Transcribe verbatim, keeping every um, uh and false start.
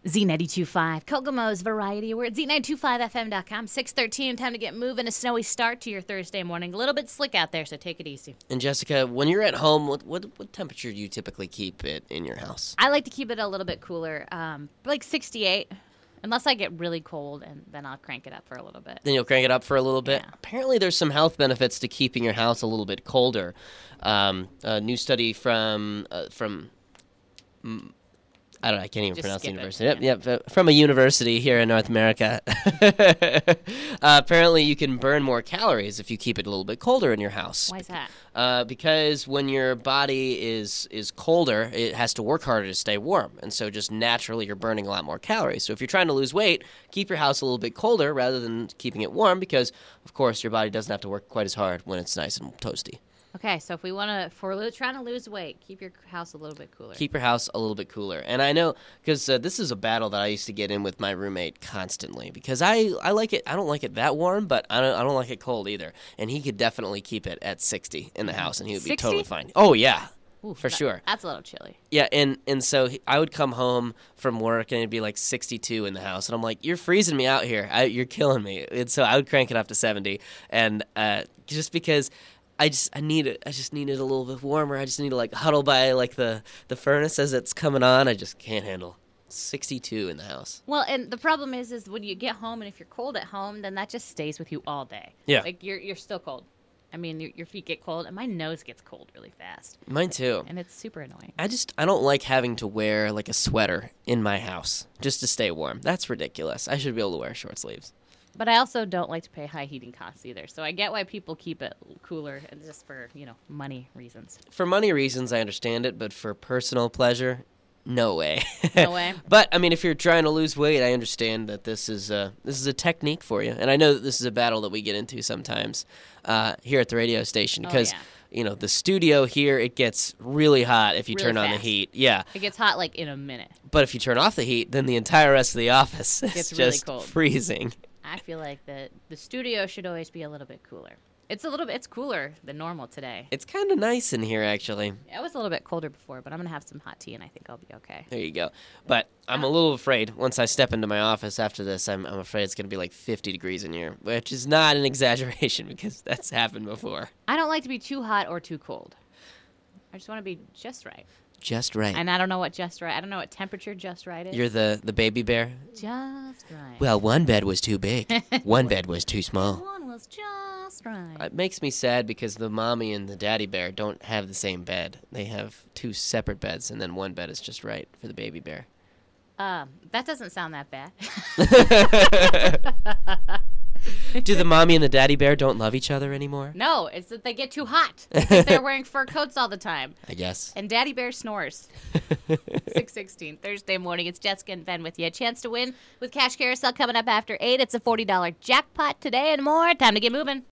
Z ninety-two point five, Kokomo's Variety. We're at Z ninety-two point five F M dot com. six thirteen, time to get moving. A snowy start to your Thursday morning. A little bit slick out there, so take it easy. And Jessica, when you're at home, what what, what temperature do you typically keep it in your house? I like to keep it a little bit cooler, um, like sixty-eight. Unless I get really cold, and then I'll crank it up for a little bit. Then you'll crank it up for a little bit. Yeah. Apparently, there's some health benefits to keeping your house a little bit colder. Um, a new study from uh, from. Mm, I don't know, I can't even Just pronounce the skip university. it. Yep, yep, from a university here in North America. uh, apparently, you can burn more calories if you keep it a little bit colder in your house. Why is that? Uh, because when your body is is colder, it has to work harder to stay warm. And so just naturally, you're burning a lot more calories. So if you're trying to lose weight, keep your house a little bit colder rather than keeping it warm because, of course, your body doesn't have to work quite as hard when it's nice and toasty. Okay, so if we want to, if we're lo- trying to lose weight, keep your house a little bit cooler. Keep your house a little bit cooler. And I know, because uh, this is a battle that I used to get in with my roommate constantly. Because I, I like it, I don't like it that warm, but I don't, I don't like it cold either. And he could definitely keep it at sixty in the house, and he would be sixty? totally fine. Oh, yeah, Ooh, for that- sure. That's a little chilly. Yeah, and, and so he, I would come home from work, and it'd be like sixty-two in the house. And I'm like, you're freezing me out here. I, you're killing me. And so I would crank it up to seventy. And uh, just because... I just I need it. I just need it a little bit warmer. I just need to like huddle by like the, the furnace as it's coming on. I just can't handle sixty-two in the house. Well, and the problem is, is when you get home, and if you're cold at home, then that just stays with you all day. Yeah. Like you're you're still cold. I mean, your, your feet get cold, and my nose gets cold really fast, Mine too. and it's super annoying. I just I don't like having to wear like a sweater in my house just to stay warm. That's ridiculous. I should be able to wear short sleeves. But I also don't like to pay high heating costs either. So I get why people keep it cooler, and just for, you know, money reasons. For money reasons, I understand it, but for personal pleasure, no way. No way? But I mean, if you're trying to lose weight, I understand that this is a this is a technique for you, and I know that this is a battle that we get into sometimes uh, here at the radio station because. Oh, yeah. You know, the studio here, it gets really hot if you Really turn on the fast. heat. Yeah. It gets hot like in a minute. But if you turn off the heat, then the entire rest of the office is Gets really just cold. freezing. I feel like the the studio should always be a little bit cooler. It's a little bit it's cooler than normal today. It's kind of nice in here, actually. It was a little bit colder before, but I'm gonna have some hot tea, and I think I'll be okay. There you go. But I'm a little afraid once I step into my office after this, I'm, I'm afraid it's going to be like fifty degrees in here, which is not an exaggeration because that's happened before. I don't like to be too hot or too cold. I just want to be just right. Just right. And I don't know what just right. I don't know what temperature just right is. You're the, the baby bear? just right. Well, one bed was too big. One bed was too small. One was just right. It makes me sad because the mommy and the daddy bear don't have the same bed. They have two separate beds, and then one bed is just right for the baby bear. Um, that doesn't sound that bad. Do the mommy and the daddy bear don't love each other anymore? No, it's that they get too hot because they're wearing fur coats all the time. I guess. And Daddy Bear snores. six sixteen, Thursday morning. It's Jessica and Ben with you. A chance to win with Cash Carousel coming up after eight. It's a forty dollars jackpot today and more. Time to get moving.